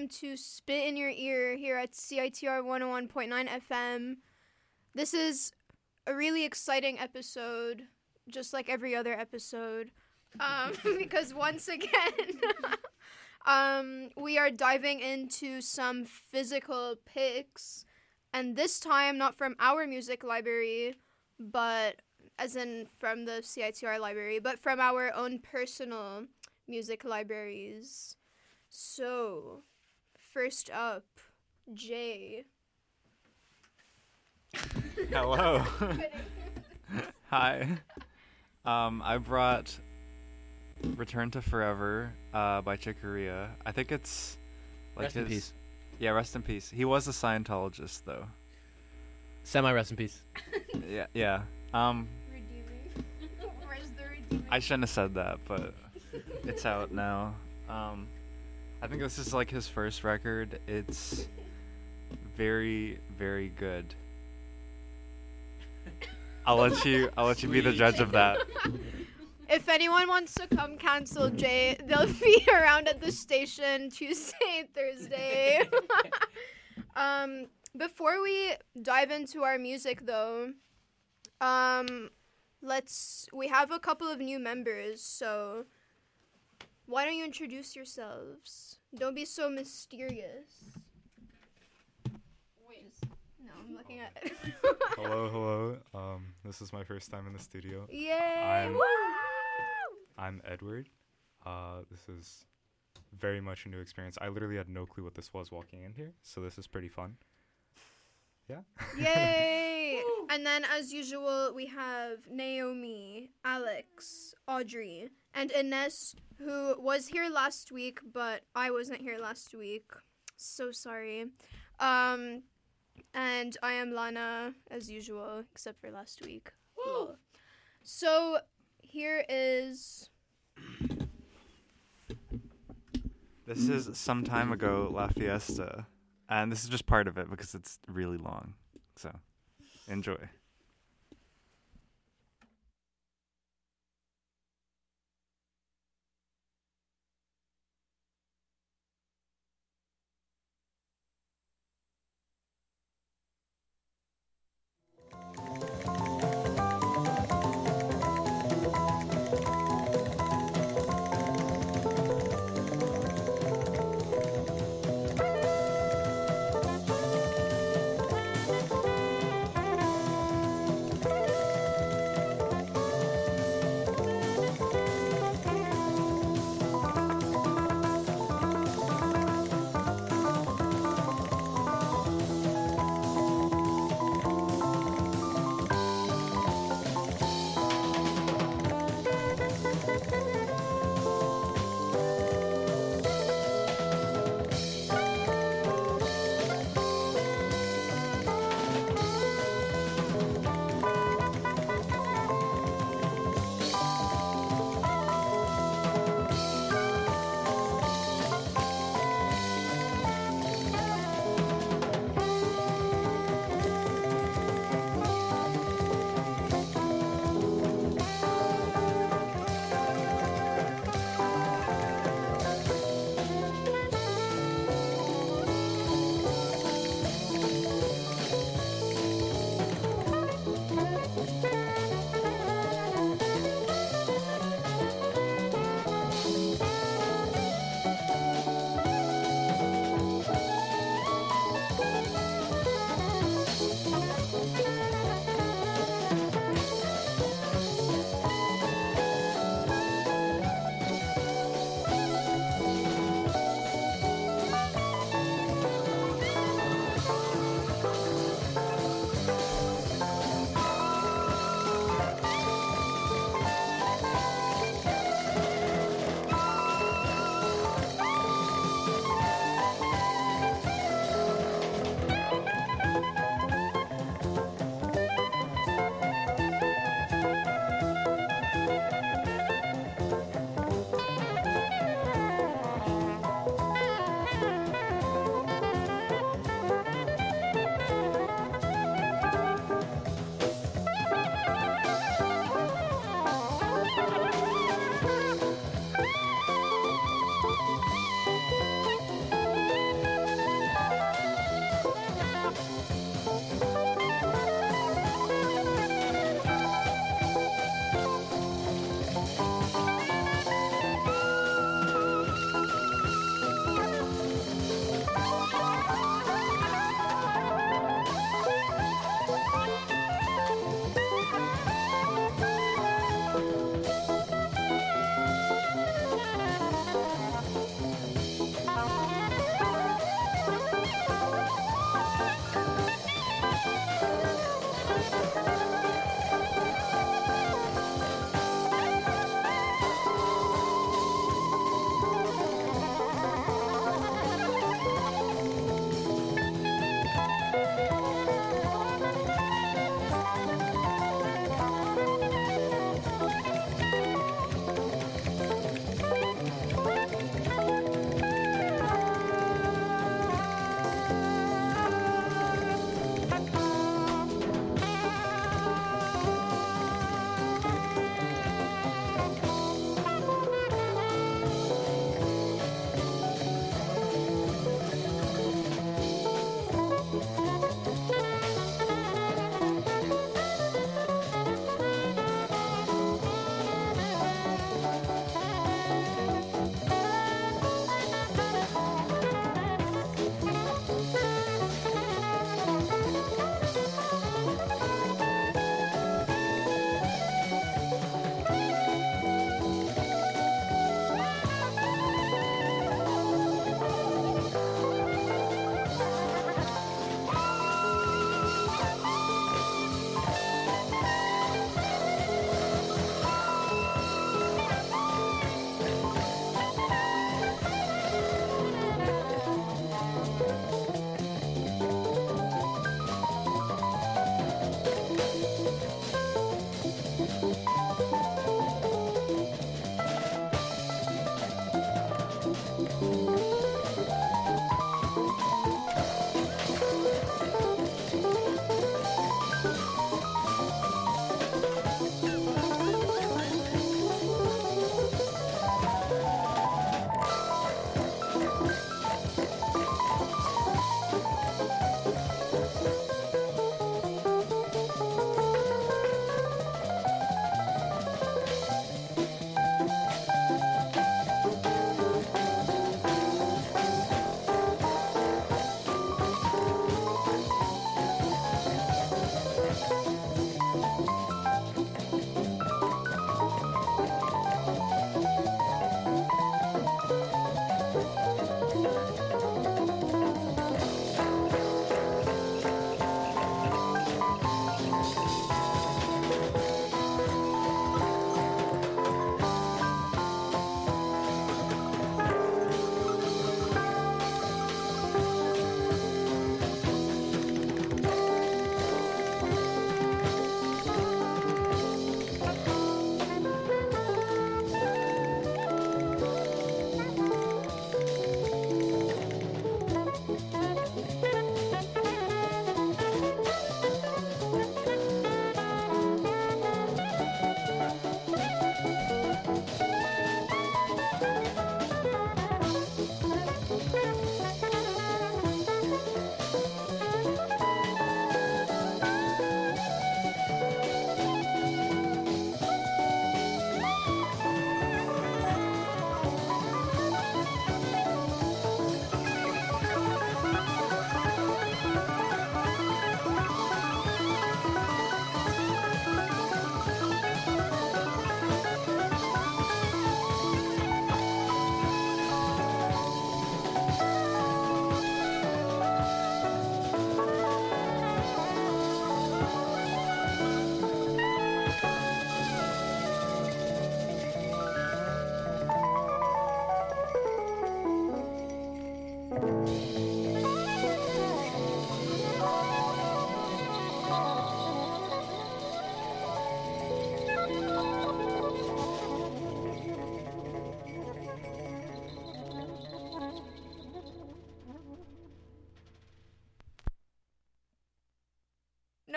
welcome to Spit in Your Ear here at CITR 101.9 FM. This is a really exciting episode, just like every other episode, because once again, we are diving into some physical picks, and this time not from our music library, but as in from the CITR library, but from our own personal music libraries. So, first up, Jay. Hello. Hi. I brought Return to Forever by Chick Corea. I think it's like Rest in peace. Yeah, rest in peace. He was a Scientologist though. Semi-rest in peace. Yeah. Redeeming. Where's the redeeming? I shouldn't have said that, but it's out now. I think this is like his first record. It's very, very good. I'll let you be the judge of that. If anyone wants to come cancel Jay, they'll be around at the station Tuesday and Thursday. Before we dive into our music though, we have a couple of new members, so why don't you introduce yourselves? Don't be so mysterious. Wait. No, I'm looking at it. Hello. This is my first time in the studio. Yay! I'm- Woo! I'm Edward. This is very much a new experience. I literally had no clue what this was walking in here, so this is pretty fun. Yeah. Yay! And then, as usual, we have Naomi, Alex, Audrey, and Ines, who was here last week, but I wasn't here last week. So sorry. And I am Lana, as usual, except for last week. Lol. So, here is... This is Some Time Ago La Fiesta. And this is just part of it because it's really long. So, enjoy.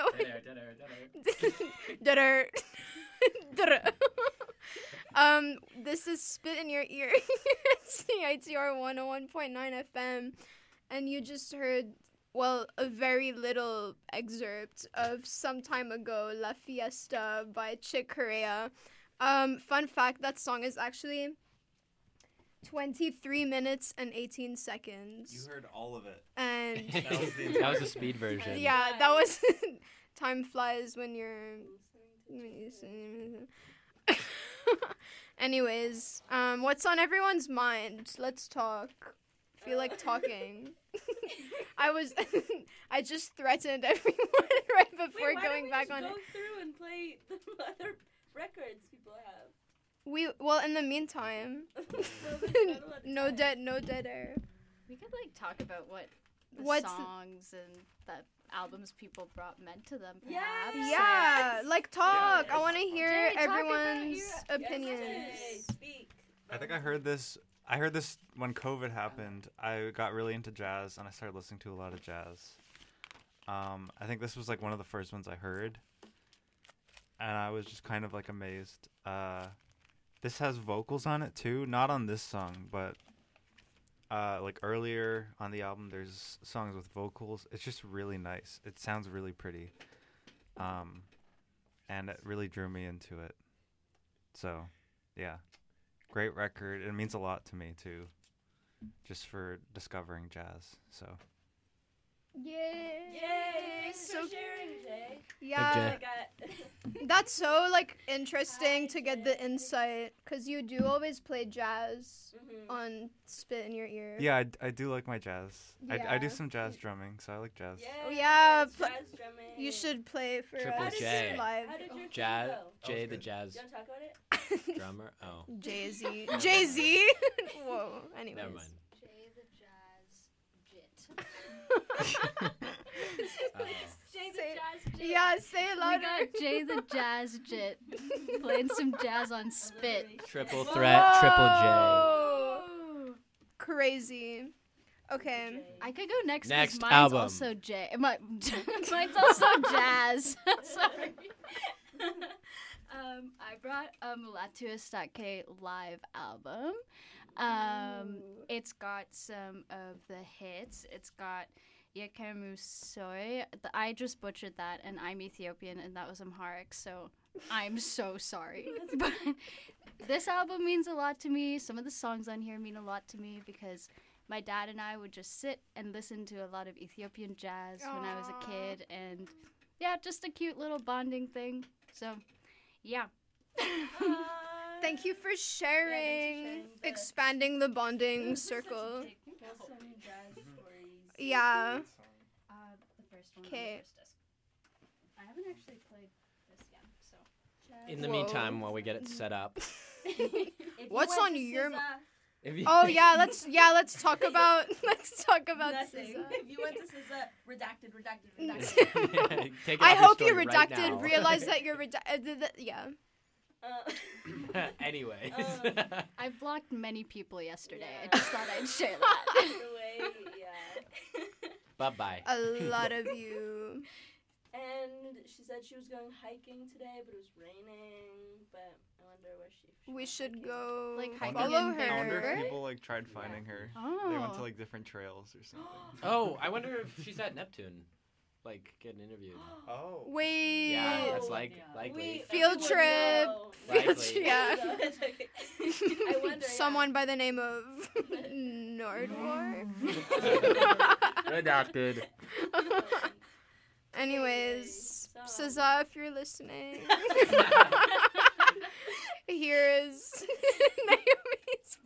Dutter. This is Spit in Your Ear at CITR 101.9 FM, and you just heard, well, a very little excerpt of Some Time Ago, La Fiesta by Chick Corea. Fun fact, that song is actually 23 minutes and 18 seconds. You heard all of it. And That was the speed version. yeah, that was time flies when you're anyways, what's on everyone's mind? Let's talk. Feel like talking. I just threatened everyone right before going back on it. Go through and play the other records people have. Well, in the meantime, no dead air. We could like talk about what the What's songs and the albums people meant to them. Yes. Perhaps. Yeah, like talk. I want to hear Jay, talk about everyone's your- opinions. Jay, speak. I think I heard this when COVID happened. I got really into jazz and I started listening to a lot of jazz. I think this was like one of the first ones I heard, and I was just kind of like amazed. This has vocals on it too, not on this song, but like earlier on the album, there's songs with vocals. It's just really nice. It sounds really pretty, and it really drew me into it. So, yeah. Great record. It means a lot to me too, just for discovering jazz. So Yay! Thanks So for sharing, Jay. yeah, Jay. that's so like interesting to get the insight, because you do always play jazz on Spit in Your Ear. yeah, I do like my jazz. I Yeah. do some jazz drumming, so I like jazz. Oh, yeah, jazz drumming. You should play for Triple us J. live. How did your Jazz, thing go? Jay was the good. jazz You want to talk about it? drummer. Oh, Jay-Z. Jay-Z. Whoa. Anyways. never mind. Jay the Jazz Jit. Jay the Say- Jazz Jit. Yeah, say it We louder. got Jay the Jazz Jit playing some jazz on Spit. Triple threat, Triple J. Whoa. Crazy. Okay. I could go next. 'cause Next mine's album. also mine's also jazz. Sorry. I brought Latuus.k live album. It's got some of the hits. It's got Yekamusoy. I just butchered that, and I'm Ethiopian, and that was Amharic, so I'm so sorry. But this album means a lot to me. Some of the songs on here mean a lot to me because my dad and I would just sit and listen to a lot of Ethiopian jazz when I was a kid, and yeah, just a cute little bonding thing. So, yeah. Thank you for sharing. Expanding the bonding circle. Yeah. The first one. on the 'Kay. first disc. I haven't actually played this yet, so. In the Whoa. meantime, while we get it set up, What's on your if you Oh yeah, let's talk about nothing. SZA. If you went to SZA, redacted. Take it I off your hope you story right redacted. now. Realize that you're redacted. Yeah. Anyways. I blocked many people yesterday. Yeah. I just thought I'd share that. The way, yeah. Bye-bye. A lot of you. And she said she was going hiking today, but it was raining. But I wonder where she We went should hiking. go Like hiking follow in Big I wonder her. if people like tried finding her. Oh. They went to like different trails or something. Oh, I wonder if she's at Neptune, like getting interviewed. Oh. Wait. Yeah, that's Oh, likely. Field everyone trip. know. Likely. Yeah. So it's okay. I wonder. Someone by the name of Nordwar. Redacted. Anyways, So- SZA, if you're listening, here is Naomi's.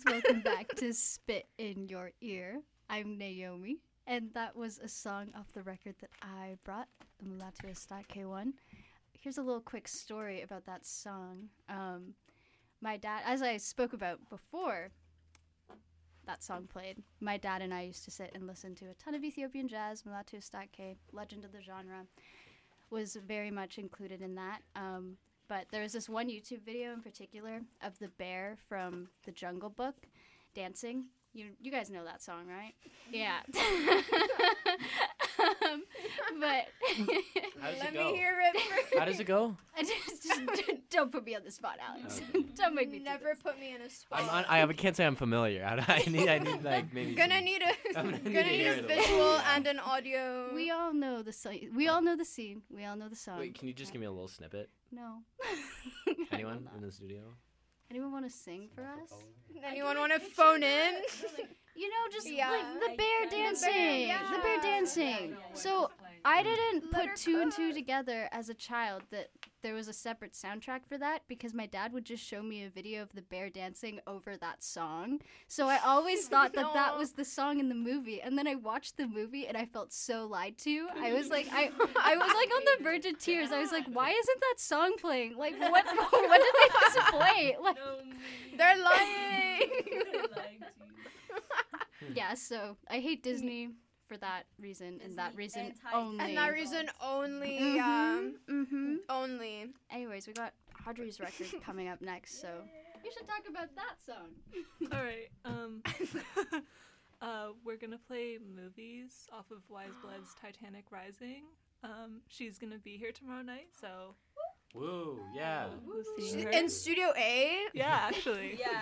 Welcome back to Spit in Your Ear. I'm Naomi, and that was a song off the record that I brought, the Mulattoist.K1. Here's a little quick story about that song. My dad, as I spoke about before that song played, my dad and I used to sit and listen to a ton of Ethiopian jazz. Mulattoist.K, legend of the genre, was very much included in that. But there was this one YouTube video in particular of the bear from The Jungle Book dancing. You guys know that song, right? Yeah. But How does Let it go? me hear it first. How does it go? just don't put me on the spot, Alex. Don't make me do Never this. put me in a spot. I can't say I'm familiar. I need like maybe. Gonna need a I'm gonna need gonna to need hear a it a little visual bit. and an audio. We all know the scene. We all know the scene. We all know the song. Wait, can you just give me a little snippet? No. Anyone in the studio? Anyone want to sing for us? Anyone want to phone in? You know, just Yeah. like the bear The bear, dancing. yeah. The bear dancing. So I didn't put two and two together as a child that there was a separate soundtrack for that because my dad would just show me a video of the bear dancing over that song. So I always thought that that was the song in the movie. And then I watched the movie and I felt so lied to. I was like, I was like on the verge of tears. I was like, why isn't that song playing? Like, what did they have to play? Like, They're lying. yeah, so I hate Disney for that reason and that reason Anti- only. And that reason only. Yeah. Mm-hmm. Only. Anyways, we got Audrey's record coming up next, so you should talk about that song. All right. We're gonna play movies off of Wise Blood's Titanic Rising. She's gonna be here tomorrow night, so Woo! Yeah. we'll see her. In Studio A. Yeah, actually. Yeah.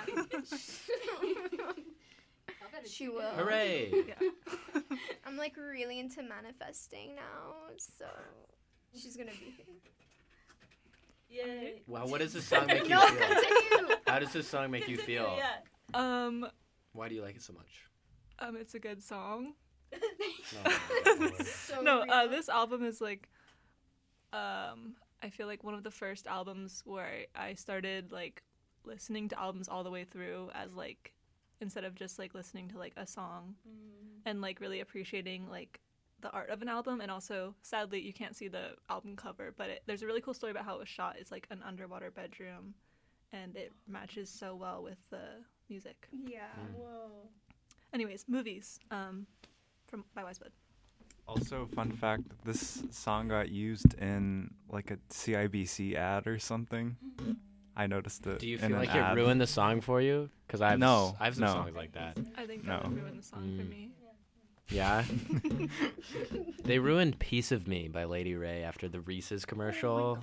She will. Hooray! I'm like really into manifesting now, so she's gonna be here. Yay. Wow, what does this song make you No, feel? continue. How does this song make you feel? Yeah. Why do you like it so much? It's a good song. No. So No, real. this album is like, I feel like one of the first albums where I started like listening to albums all the way through as like, instead of just like listening to like a song and like really appreciating like the art of an album. And also, sadly, you can't see the album cover, but there's a really cool story about how it was shot. It's like an underwater bedroom, and it matches so well with the music. Yeah. Whoa. Anyways, movies by Wise Blood. Also, fun fact: this song got used in like a CIBC ad or something. I noticed it. Do you in feel an like it ad. ruined the song for you? Because I have No, I have some no. songs like that. I think No. that would ruin the song for Mm. me. Yeah. They ruined "Piece of Me" by Lady Ray after the Reese's commercial.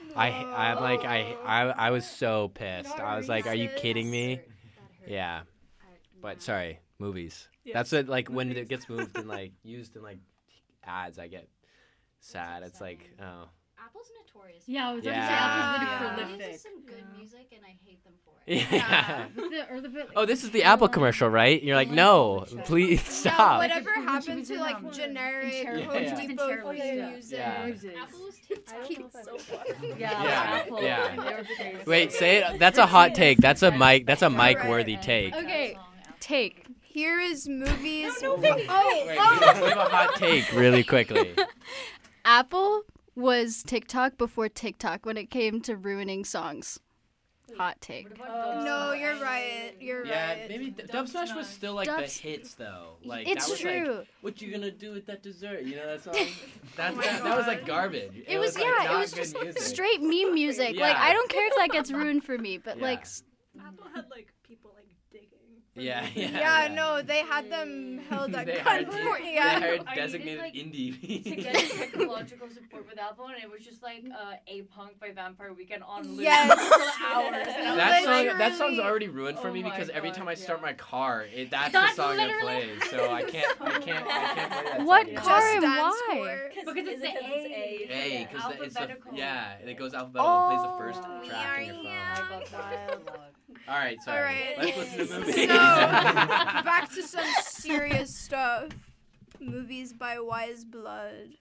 I was so pissed. I was like, "Are you kidding me?" Yeah. But sorry, movies. Yeah. That's it. Like when it gets moved and like used in like ads, I get sad. It's like, oh. Apple's notorious. Yeah, I was about to say Yeah. Apple's Yeah. really This prolific. is some good music, and I hate them for it. Yeah. Or the bit, Oh, this is the Apple commercial, right? You're like, no, please Yeah, stop. whatever When she happened was to in, like generic Cherry- Home Yeah. Depot Cherry free stuff. music. Yeah. Apple's Keep so far. Yeah, Apple. yeah. They were crazy. Wait, say it. That's a hot take. That's a mic. That's a Right. mic-worthy take. Okay, take. Here is movies. Wait, we have a hot take really quickly. Apple was TikTok before TikTok when it came to ruining songs. Hot take. No, you're right. You're Yeah, right. maybe Dub Smash was still like the Dubs- hits though. Like It's that was true. like, what you gonna do with that dessert? You know that song? That was like garbage. It was like, yeah, it not was good just music. straight meme music. Like Yeah. I don't care if that gets ruined for me, but Yeah. like Apple had like people like digging. for Yeah, music. Yeah, no, they had them held at They hired, gunpoint. they Yeah. hired I needed, designated like, indie. to get technological support with Apple, and it was just like A Punk by Vampire Weekend on loop Yes. for hours. And I was That like, song, that song's Literally. already ruined for Oh me my because every God, time I start yeah. my car, that's That's the song that literally- plays. So I can't play that. What song car anymore. and Dance why? score. because it's the A. A, because it's the Alphabetical. yeah, it goes alphabetical and plays the Oh. first We track are in your phone. young. All right, sorry. All right. Let's listen to So, movies. back to some serious stuff. Movies by Wise Blood.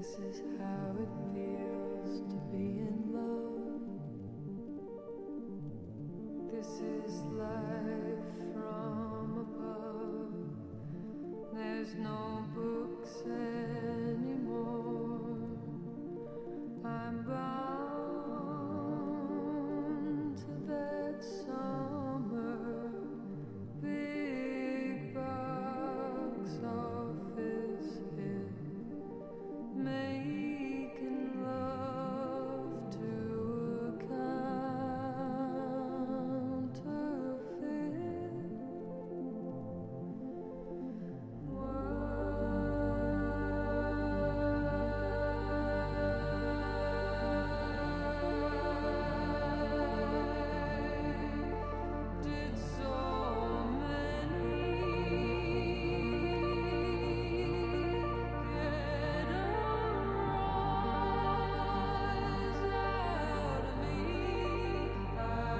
is how it feels to be in love. This is life from above. There's no books anymore. I'm bound to that summer big box office hit, making love to a did so many get a rise out of me? I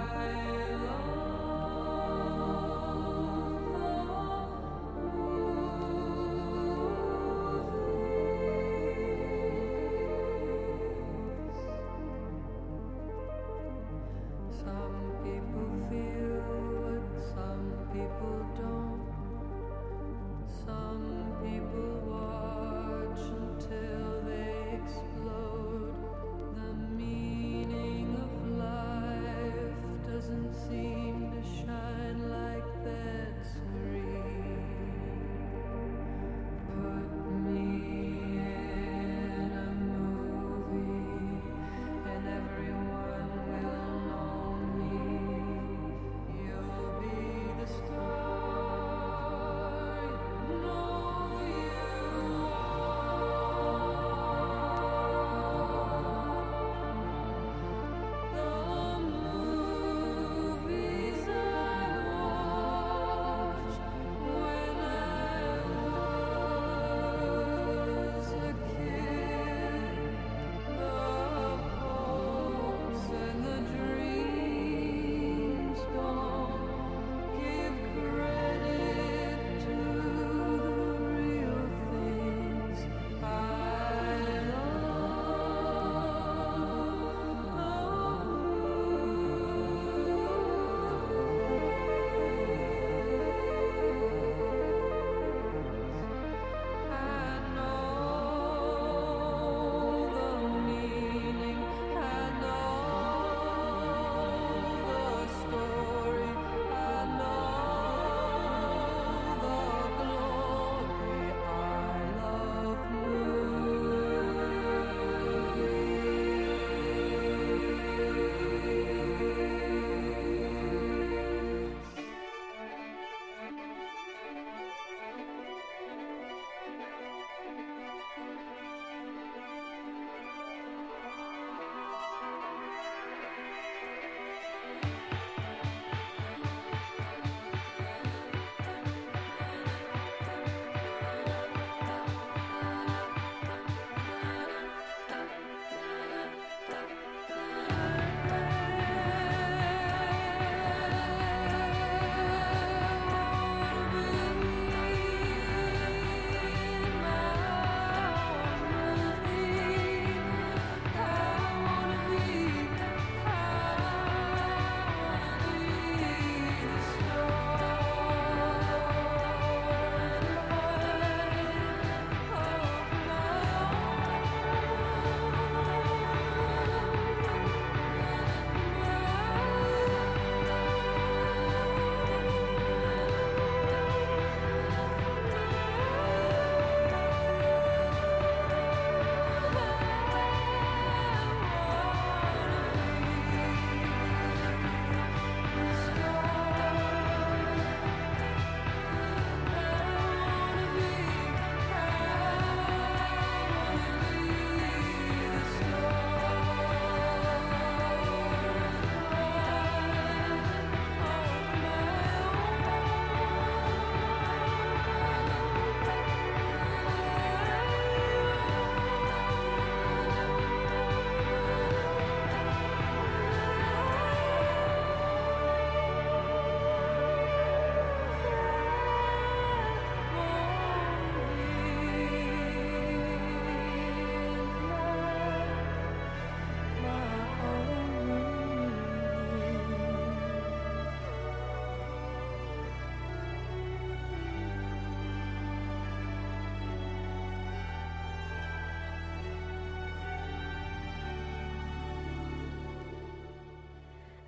Some people feel what some people don't. Some people watch until they explode. The meaning of life doesn't seem to shine like that screen. Put me in a movie and everyone will know me. You'll be the star, no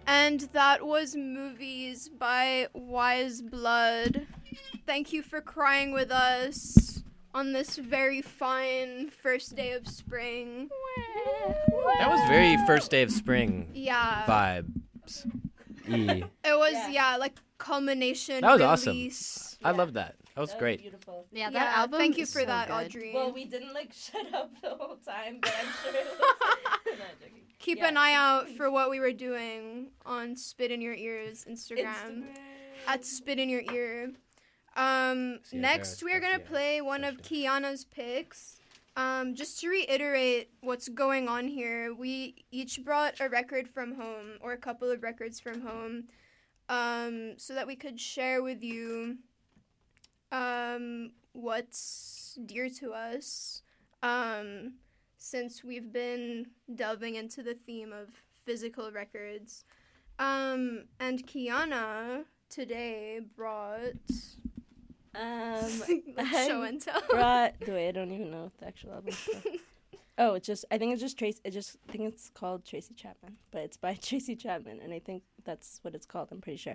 And that was Movies by Wise Blood. Thank you for crying with us on this very fine first day of spring. That was very first day of spring Yeah. vibes. E. It was, like, culmination, That was awesome. release. I love that. That was That great. beautiful. Yeah, that Yeah, album. thank you is for so that, good. Audrey. Well, we didn't like shut up the whole time, but I'm sure it was. Not joking. Keep Yeah. an eye out for what we were doing on Spit in Your Ears Instagram. At Spit in Your Ear. Next, we are going to play one of Kiana's picks. Just to reiterate what's going on here, we each brought a record from home, or a couple of records from home, so that we could share with you what's dear to us, since we've been delving into the theme of physical records. And Kiana today brought show and tell. Wait, I don't even know the actual album. Oh, I think it's just Tracy. I think it's called Tracy Chapman, but it's by Tracy Chapman, and I think that's what it's called. I'm pretty sure.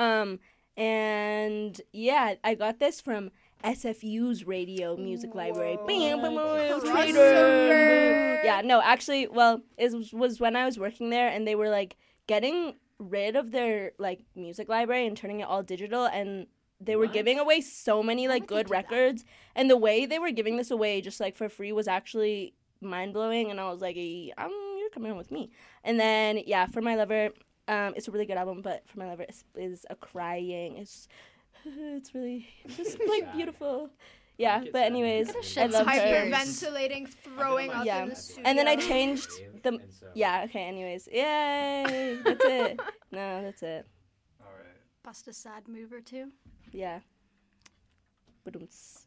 And yeah, I got this from SFU's Radio Music Library. Bam, bam, bam, Crossover. yeah, no, actually, well, it was when I was working there, and they were like getting rid of their like music library and turning it all digital, and they were giving away so many like good records, and the way they were giving this away just like for free was actually mind-blowing, and I was like, you're coming on with me. And then yeah, For My Lover, it's a really good album, but For My Lover is a crying, it's really just like beautiful. Yeah, but anyways, I love her. Hyperventilating, throwing up Yeah. in the studio. And then I changed the yeah, okay, anyways. Yay! That's it. No, that's it. All right. Bust a sad move or two. Yeah. Ba-dum-ts.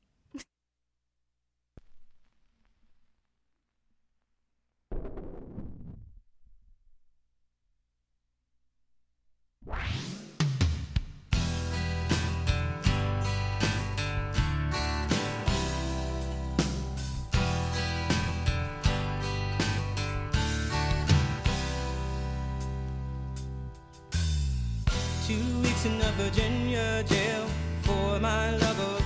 In a Virginia jail for my lover,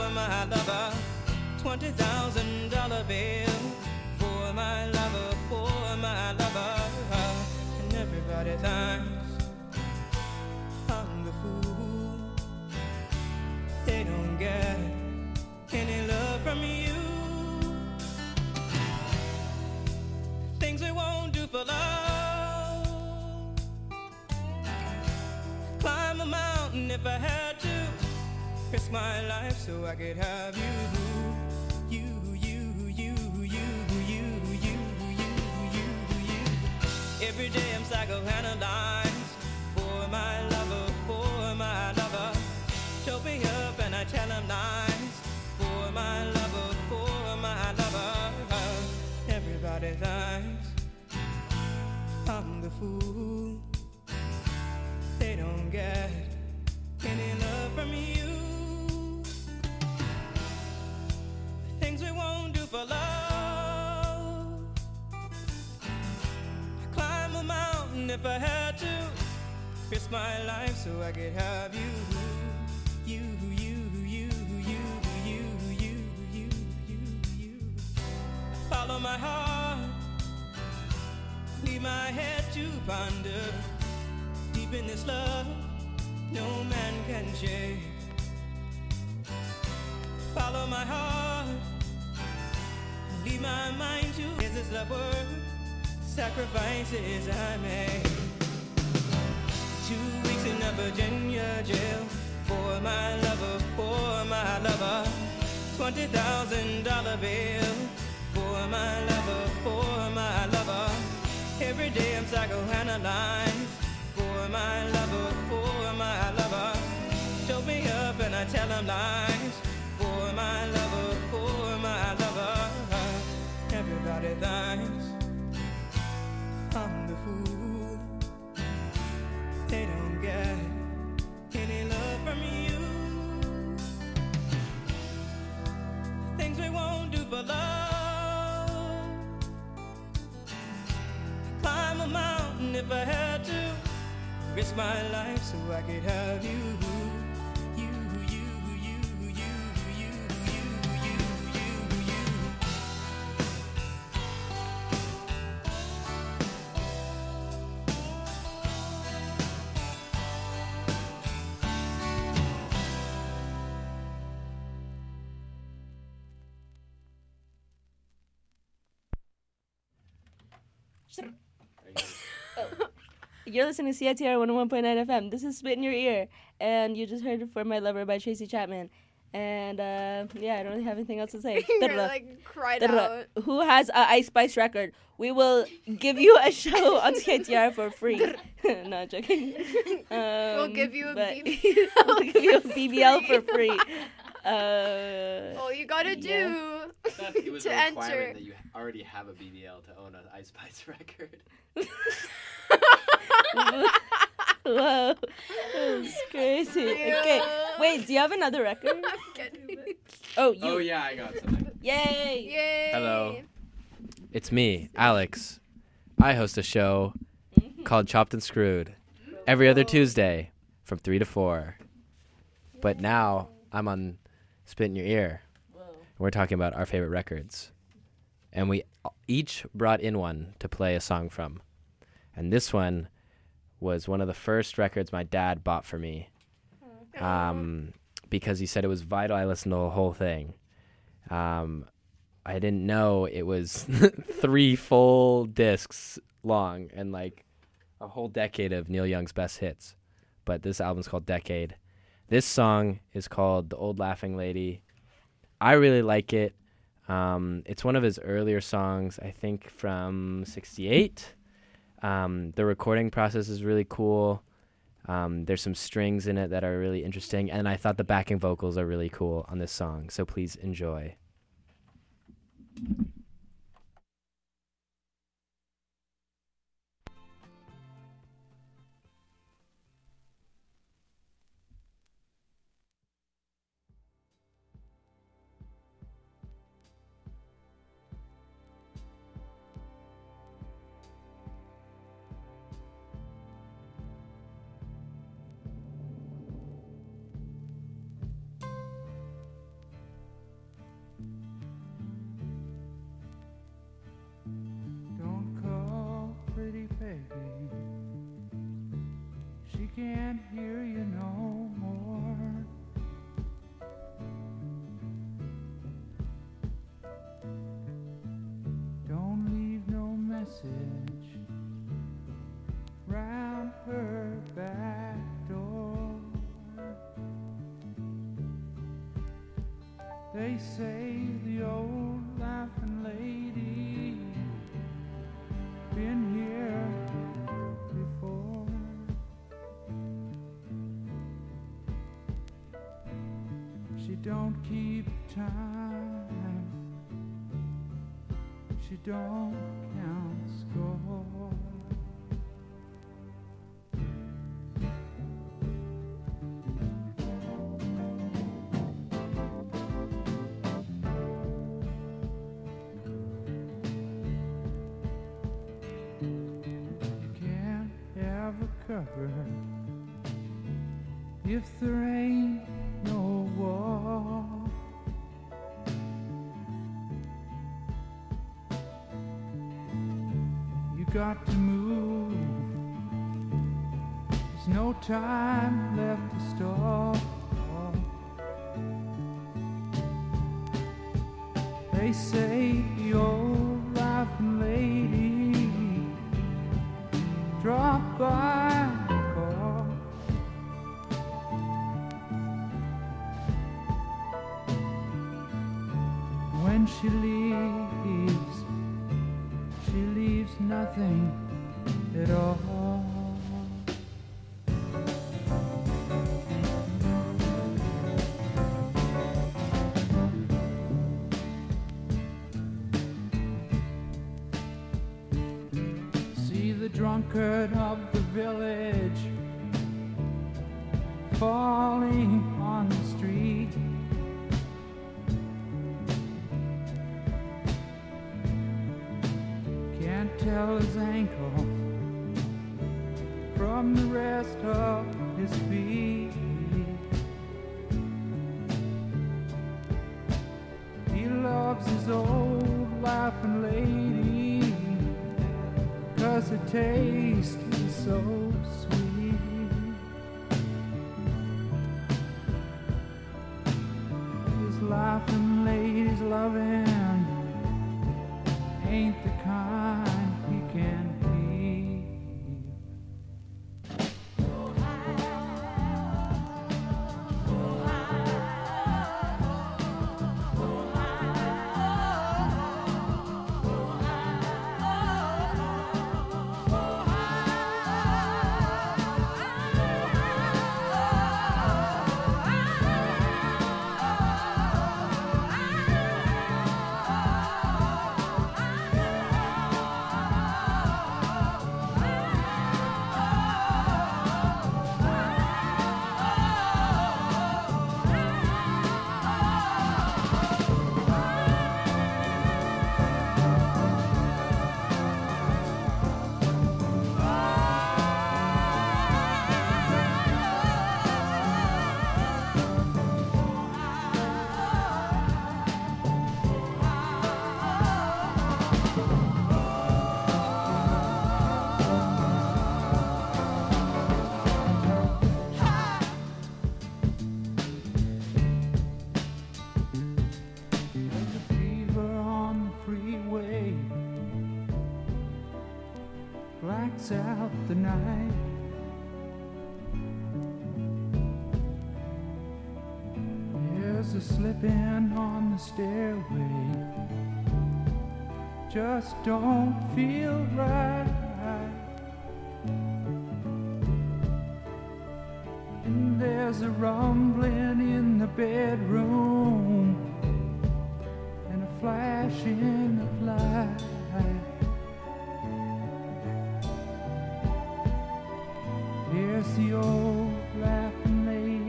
$20,000 bail for my lover, and everybody thinks I'm the fool. They don't get any love from you. Things we won't do for love. Climb a mountain if I had to. Risk my life so I could have you. Every day I'm psychoanalyzed for my lover. Choke me up and I tell him lies for my lover. Everybody thinks I'm the fool. They don't get any love from you. Things we won't do for love. I'd climb a mountain if I had to. Risk my life so I could have you. Follow my heart. Leave my head to ponder. Deep in this love, no man can shake. Follow my heart, leave my mind to. Is this love worth sacrifices I made? 2 weeks in a Virginia jail for my lover, $20,000 bail for my lover. Every day I'm psychoanalyzed for my lover. Choke me up and I tell him lies for my lover. Everybody thinks I'm the fool. They don't get any love from you. Things we won't do for love. Climb a mountain if I had to. risk my life so I could have you. You, you, you, you, you, you, you, you, you. You're listening to CITR 101.9 FM. This is Spit in Your Ear, and you just heard For My Lover by Tracy Chapman. And yeah, I don't really have anything else to say. You're like cried out. Who has a Ice Spice record? We will give you a show on CITR for free. No, I'm joking. We'll give you a but BBL. we'll give you a BBL for free. All you gotta do It was to a requirement enter. that you already have a BBL to own an Ice Spice record. Whoa, that's crazy. Okay, wait, do you have another record? Oh, you. Oh yeah, I got something. Yay! Yay! Hello. It's me, Alex. I host a show called Chopped and Screwed every other Tuesday from 3 to 4. But now I'm on Spit in Your Ear. We're talking about our favorite records. And we each brought in one to play a song from. And this one was one of the first records my dad bought for me. Because he said it was vital I listened to the whole thing. I didn't know it was 3 full discs long and like a whole decade of Neil Young's best hits. But this album's called Decade. This song is called The Old Laughing Lady. I really like it. It's one of his earlier songs, I think from 68. The recording process is really cool. There's some strings in it that are really interesting. And I thought the backing vocals are really cool on this song. So please enjoy. Don't call pretty baby. She can't hear you no more. Don't leave no message round her back door. They say the old laughing lady been here before. She don't keep time. She don't count score. Cover if there ain't no wall. You got to move. There's no time left to stall. They say the old laughing lady drop by the call. When she leaves nothing at all. The drunkard of the village falling on the street. Can't tell his ankle from from the rest of his feet. He loves his old laughing lady, 'cause her taste is so sweet. His laughing lady's loving ain't the kind he can keep. Blacks out the night. There's a slip-in on the stairway. Just don't feel right. And there's a rumbling in the bedroom and a flashing of light. Here's the old laughing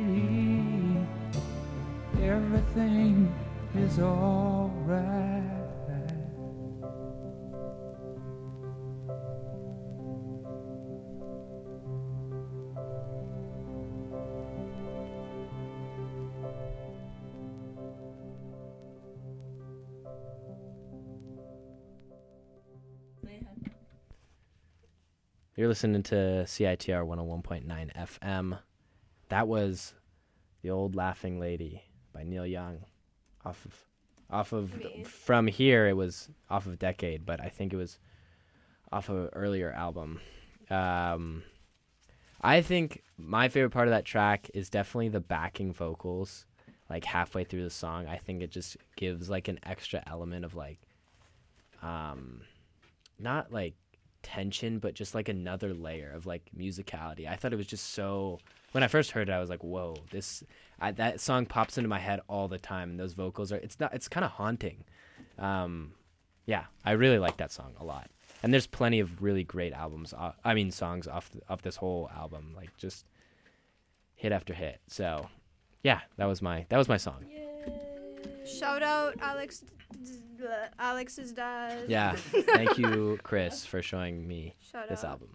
lady. Everything is all right. You're listening to CITR 101.9 FM. That was The Old Laughing Lady by Neil Young. From here, it was off of Decade, but I think it was off of an earlier album. I think my favorite part of that track is definitely the backing vocals, like halfway through the song. I think it just gives like an extra element of like, not like tension, but just like another layer of like musicality. I thought it was just so, when I first heard it, I was like, whoa, that song pops into my head all the time, and those vocals it's kind of haunting. Yeah, I really like that song a lot. And there's plenty of really great songs off this whole album, like just hit after hit. So yeah, that was my song. Shout out Alex's dad. Yeah, thank you, Chris, for showing me this album.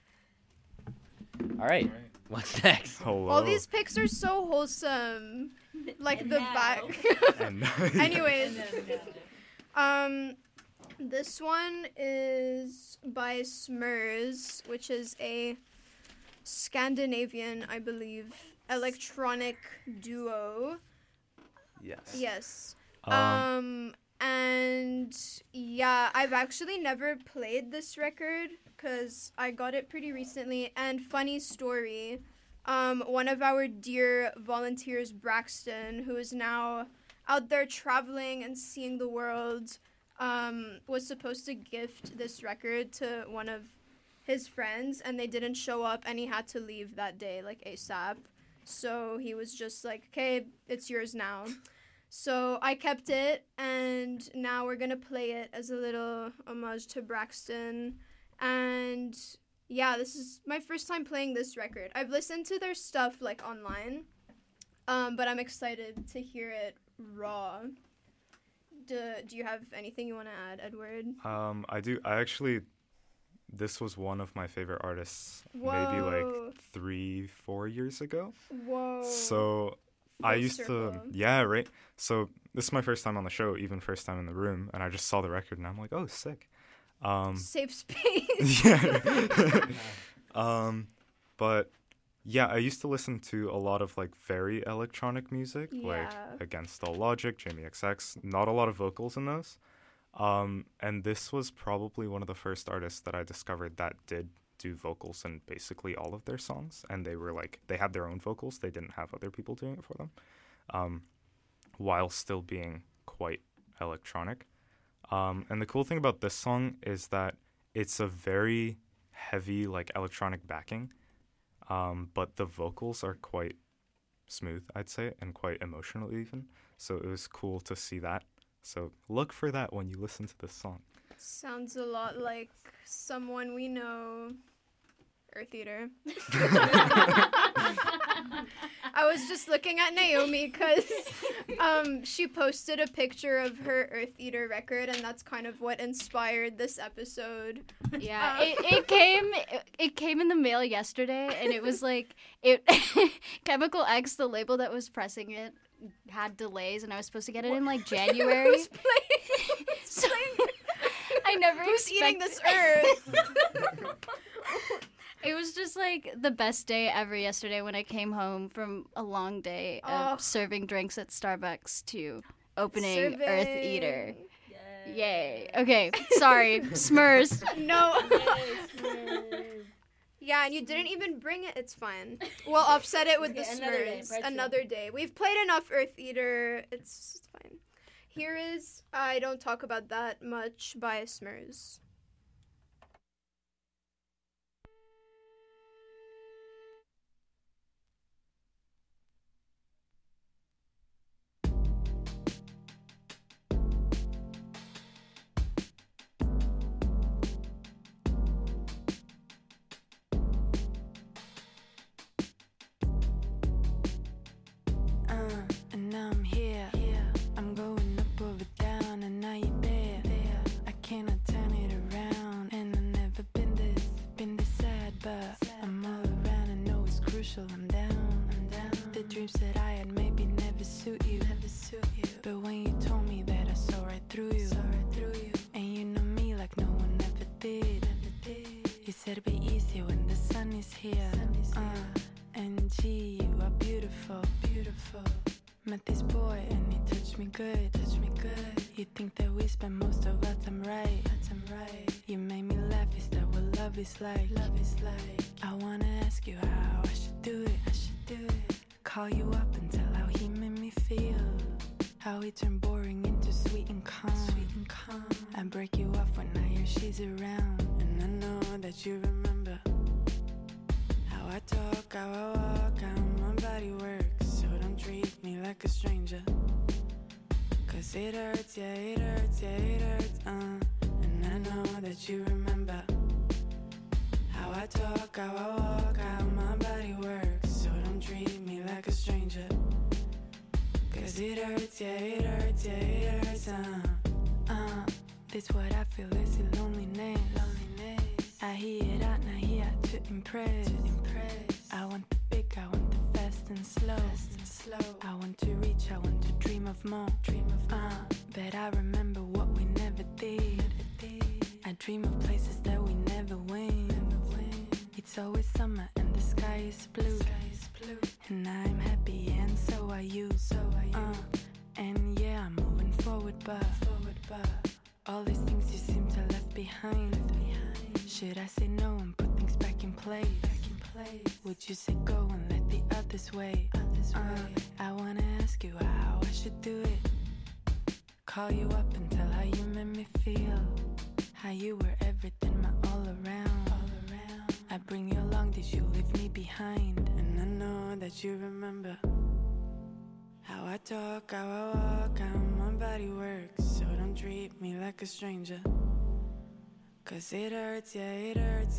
All right, what's next? Hello. All these pics are so wholesome. Like the back. Anyways. This one is by Smurs, which is a Scandinavian, I believe, electronic duo. Yes. And yeah, I've actually never played this record because I got it pretty recently. And funny story, one of our dear volunteers, Braxton, who is now out there traveling and seeing the world, was supposed to gift this record to one of his friends, and they didn't show up, and he had to leave that day, like ASAP. So he was just like, okay, it's yours now. So I kept it, and now we're going to play it as a little homage to Braxton. And yeah, this is my first time playing this record. I've listened to their stuff like online, but I'm excited to hear it raw. Do you have anything you want to add, Edward? I do. I actually this was one of my favorite artists maybe Whoa. like 3-4 years ago. Whoa. So I Full used circle. to, yeah, right. So this is my first time on the show, even first time in the room, and I just saw the record and I'm like, oh, sick. Safe space. Yeah. But yeah, I used to listen to a lot of like very electronic music, like Yeah. Against All Logic, Jamie XX. Not a lot of vocals in those. And this was probably one of the first artists that I discovered that did do vocals in basically all of their songs, and they were like, they had their own vocals. They didn't have other people doing it for them, while still being quite electronic. And the cool thing about this song is that it's a very heavy like electronic backing, but the vocals are quite smooth, I'd say, and quite emotional even. So it was cool to see that. So look for that when you listen to this song. Sounds a lot like someone we know. Earth Eater. I was just looking at Naomi because she posted a picture of her Earth Eater record, and that's kind of what inspired this episode. Yeah, it came in the mail yesterday, and it was like Chemical X, the label that was pressing it, had delays, and I was supposed to get it in like January. Who's playing? So, I never Who's eating expected- this earth? It was just like the best day ever yesterday when I came home from a long day Oh. of serving drinks at Starbucks to opening Earth Eater. Yay. Okay, sorry. Smurs. No. Yeah, and you didn't even bring it. It's fine. We'll offset it with the Okay, another day, Smurfs. part two. Another day. We've played enough Earth Eater. It's fine. Here is I Don't Talk About That Much by Smurs. And now I'm here. I'm going up over down, and now you're there. I cannot turn it around, and I've never been this sad, but I'm all around. I know it's crucial. I'm down. The dreams that I had maybe never suit you. But when you told me that, I saw right through you. And you know me like no one ever did. You said it'd be easier when the sun is here. And gee, you are beautiful. Met this boy and he touched me good. You think that we spend most of our time right. You made me laugh, is that what love is like? I wanna ask you how I should do it. Call you up and tell how he made me feel. How he turned boring into sweet and calm. I break you off when I hear she's around. And I know that you remember how I talk, how I walk, how my body works. So don't treat me like a stranger. Cause it hurts, yeah, it hurts. And I know that you remember how I talk, how I walk, how my body works. So don't treat me like a stranger. Cause it hurts, yeah, it hurts. This what I feel is the loneliness. I hear it out, now here to impress. I want the big, I want the fast and slow. I want to reach, I want to dream of more. But I remember what we never did. I dream of places that we never went. It's always summer and the sky is blue. And I'm happy and so are you. And yeah, I'm moving forward, but all these things you seem to left behind. Should I say no and put things back in place? Would you say go and let the others wait? I wanna ask you how I should do it. Call you up and tell how you made me feel. How you were everything, my all around. I bring you along, did you leave me behind? And I know that you remember how I talk, how I walk, how my body works. So don't treat me like a stranger. Cause it hurts, yeah, it hurts.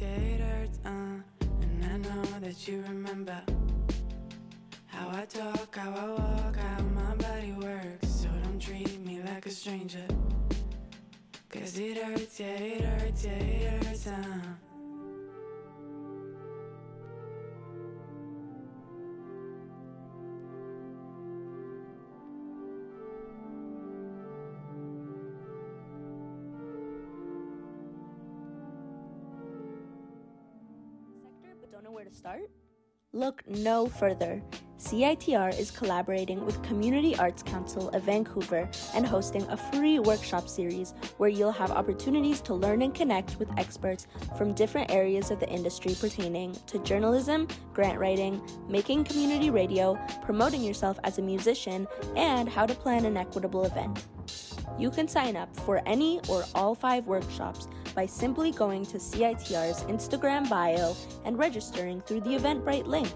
And I know that you remember how I talk, how I walk, how my body works. So don't treat me like a stranger. 'Cause it hurts, yeah, it hurts, yeah, it hurts. Sector but don't know where to start? Look no further. CITR is collaborating with Community Arts Council of Vancouver and hosting a free workshop series where you'll have opportunities to learn and connect with experts from different areas of the industry pertaining to journalism, grant writing, making community radio, promoting yourself as a musician, and how to plan an equitable event. You can sign up for any or all 5 workshops by simply going to CITR's Instagram bio and registering through the Eventbrite link.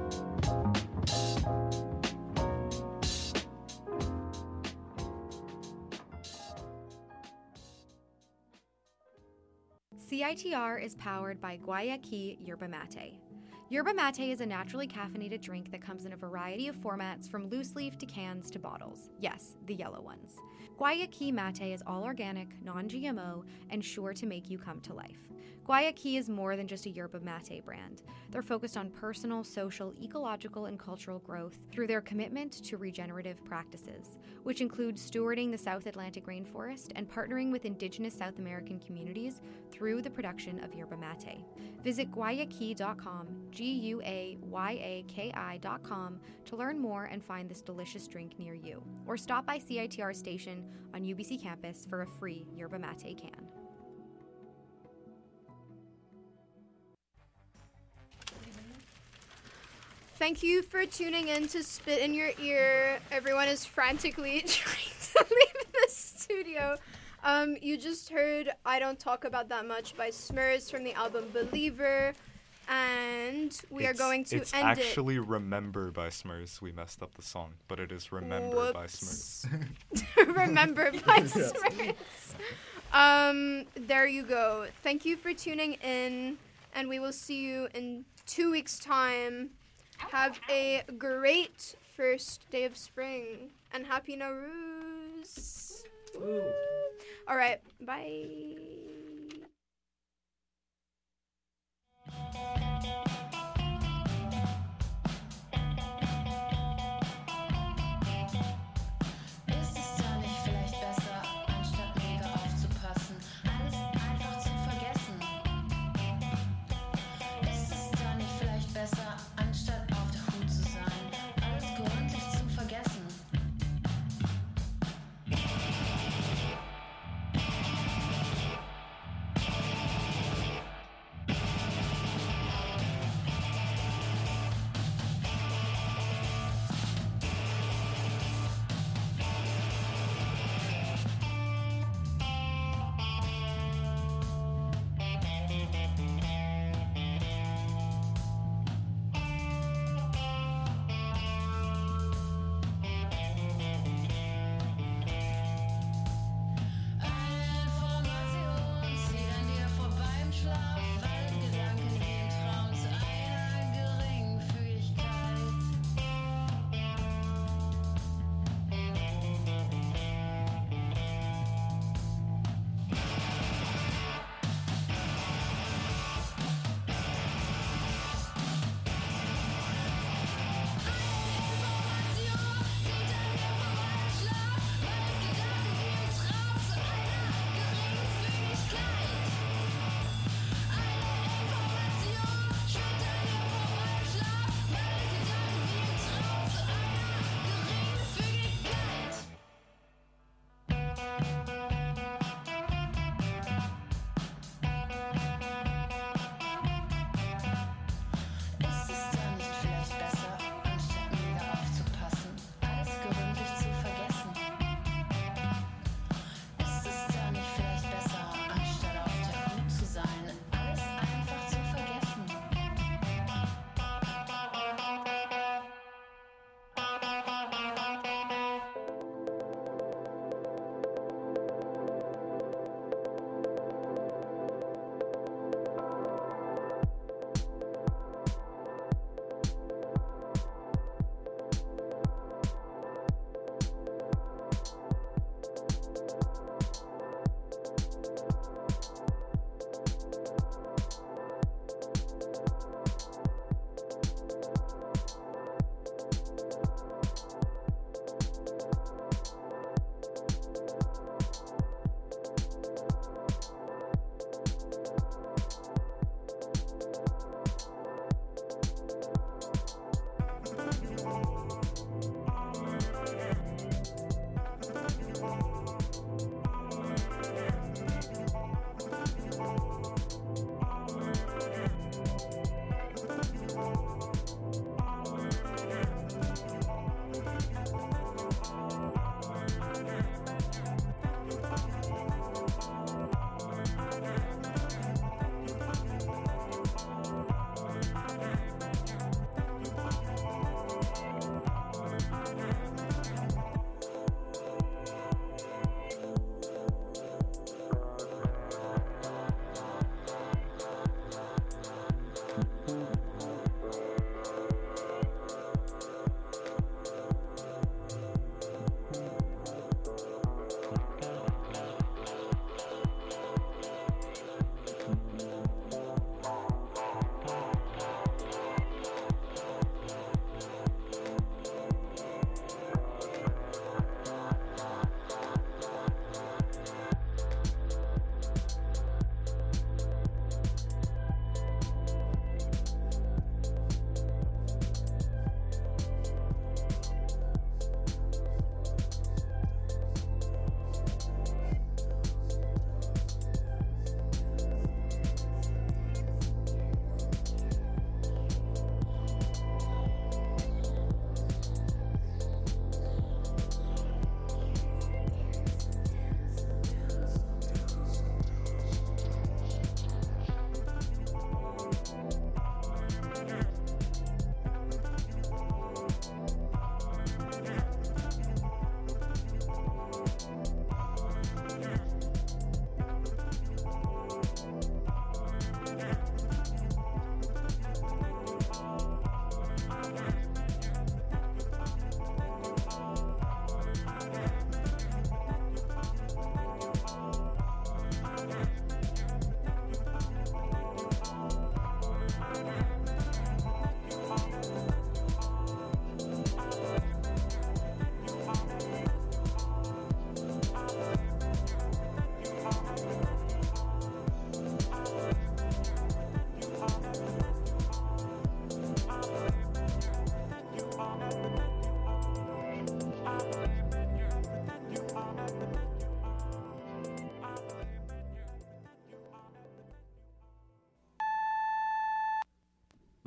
CITR is powered by Guayaki Yerba Mate. Yerba Mate is a naturally caffeinated drink that comes in a variety of formats from loose leaf to cans to bottles. Yes, the yellow ones. Guayaki Mate is all organic, non-GMO, and sure to make you come to life. Guayaki is more than just a yerba mate brand. They're focused on personal, social, ecological, and cultural growth through their commitment to regenerative practices, which include stewarding the South Atlantic rainforest and partnering with Indigenous South American communities through the production of yerba mate. Visit guayaki.com, GUAYAKI.com, to learn more and find this delicious drink near you, or stop by CITR station on UBC campus for a free yerba mate can. Thank you for tuning in to Spit in Your Ear. Everyone is frantically trying to leave the studio. You just heard I Don't Talk About That Much by Smurs from the album Believer. And we are going to end it. It's actually Remember by Smurs. We messed up the song, but it is Remember by Smurs. Remember by Smurs. There you go. Thank you for tuning in, and we will see you in 2 weeks' time. Have a great first day of spring, and happy Nowruz. All right, bye.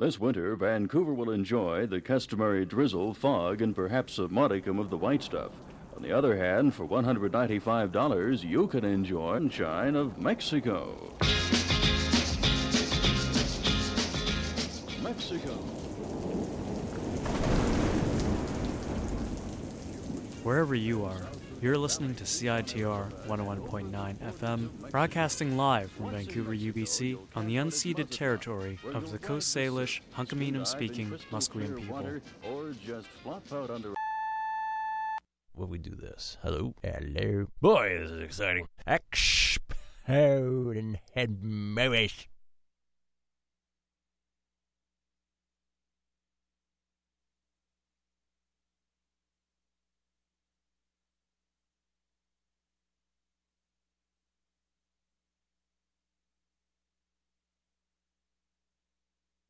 This winter, Vancouver will enjoy the customary drizzle, fog, and perhaps a modicum of the white stuff. On the other hand, for $195, you can enjoy sunshine of Mexico. Mexico. Wherever you are, you're listening to CITR 101.9 FM, broadcasting live from Vancouver, UBC, on the unceded territory of the Coast Salish, Hunkaminam-speaking Musqueam people. Or just flop out under. Will we do this? Hello? Hello? Boy, this is exciting. Explode and head movies.